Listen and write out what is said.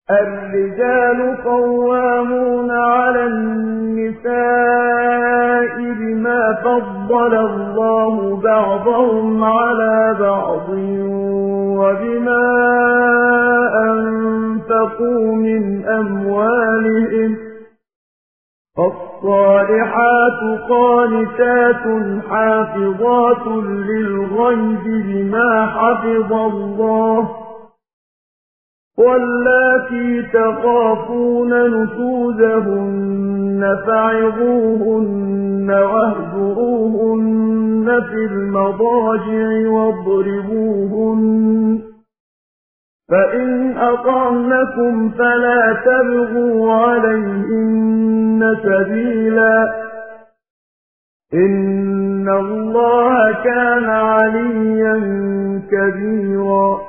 الرجال قوامون على النساء بما فضل الله بعضهم على بعض وبما أنفقوا من أموالهم فالصالحات قانتات حافظات للغيب بما حفظ الله واللاتي تخافون نشوزهن فعظوهن واهجروهن في المضاجع واضربوهن فإن أطعنكم فلا تبغوا عليهن سبيلا إن الله كان عليا كبيرا